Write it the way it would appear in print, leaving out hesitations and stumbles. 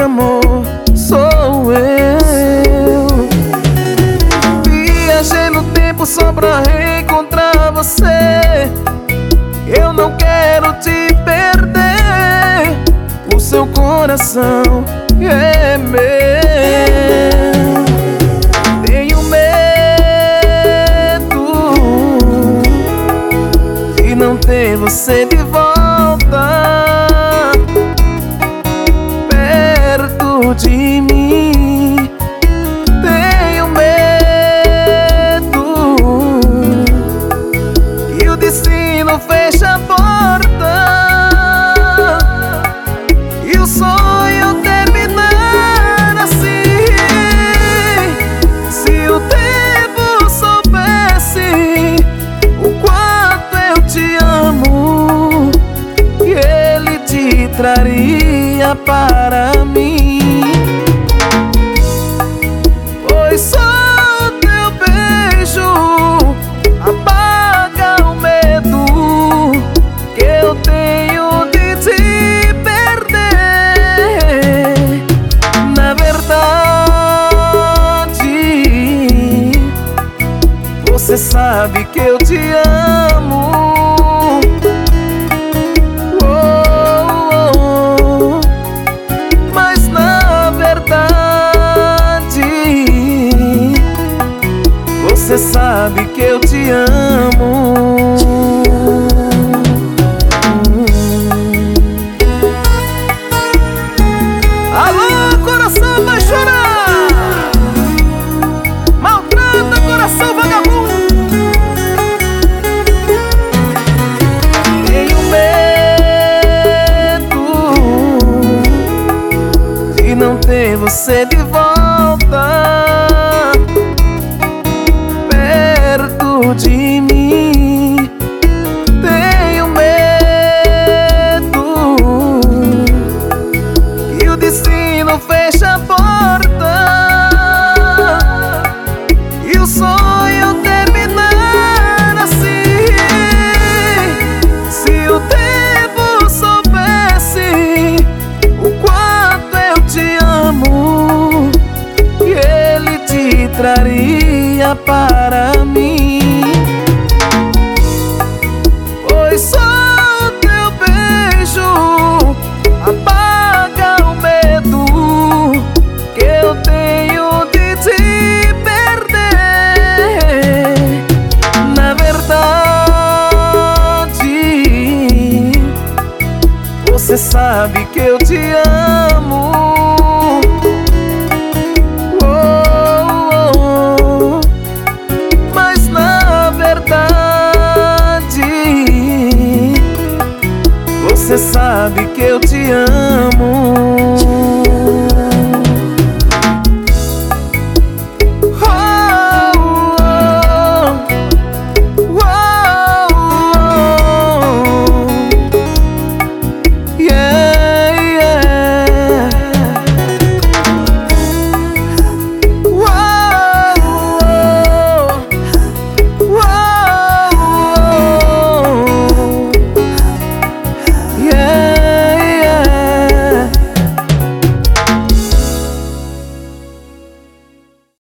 amor sou eu. Viajei no tempo só pra reencontrar você. Eu não quero te perder. O seu coração é meu. Tenho medo de não ter você de volta perto de mim. Tenho medo que o destino feche a porta e o sonho terminar assim. Se o tempo soubesse o quanto eu te amo, ele te traria para mim. Pois só o teu beijo apaga o medo que eu tenho de te perder. Na verdade, você sabe que eu te amo. Mas na verdade, você sabe que eu te amo. Alô, coração vai chorar. Maltrata, coração vagabundo. Tenho medo de não ter você de volta perto de mim. Tenho medo que o destino feche a porta e o sonho terminar assim. Se o tempo soubesse o quanto eu te amo, ele te traria para mim. Pois só o teu beijo apaga o medo que eu tenho de te perder. Na verdade, você sabe que eu te amo. Mas na verdade, você sabe que eu te amo.